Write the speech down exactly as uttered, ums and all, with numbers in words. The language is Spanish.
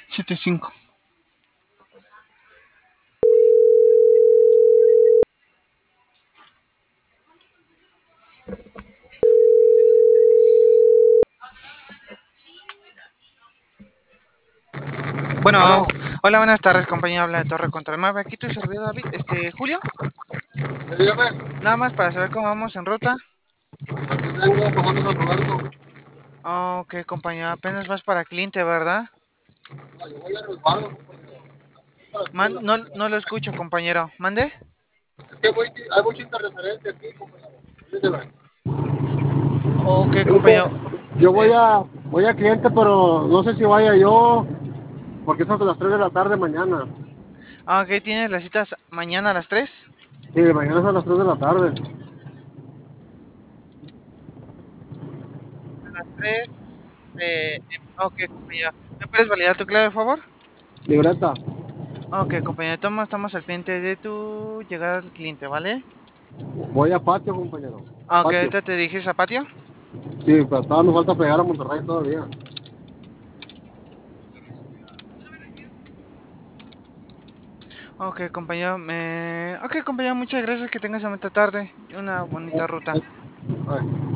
siete cinco. Bueno, Bueno, hola, buenas tardes, compañía. Habla de Torre contra el Mar. Aquí tu servidor David. Este, Julio, dígame, nada más para saber cómo vamos en ruta. aquí vengo pasando San Roberto. Oh, ok, compañía, apenas vas para cliente, ¿verdad? Ah, yo voy a resguardo, compañero. Para las tres de Man, la no, mañana. no lo escucho, compañero. ¿Mande? Es que voy, hay mucha interferencia aquí, compañero. Permíteme. Ok, Es que compañero. yo voy Es, a, voy a cliente, pero no sé si vaya yo, porque es hasta las tres de la tarde mañana. ah, ok, ¿tienes las citas mañana a las tres? Sí, mañana es a las tres de la tarde. A las tres. Eh, em, ok, compañero. ¿Me puedes validar tu clave, por favor? Libreta. Ok, compañero, toma, estamos al pendiente de tu llegada al cliente, ¿vale? Voy a patio, compañero. Ah, ok, Patio. ahorita te diriges a patio. Sí, pero todavía me falta pegar a Monterrey todavía. Ok, compañero, me... Ok, compañero, muchas gracias, que tengas una bonita tarde y una bonita ruta. Ay.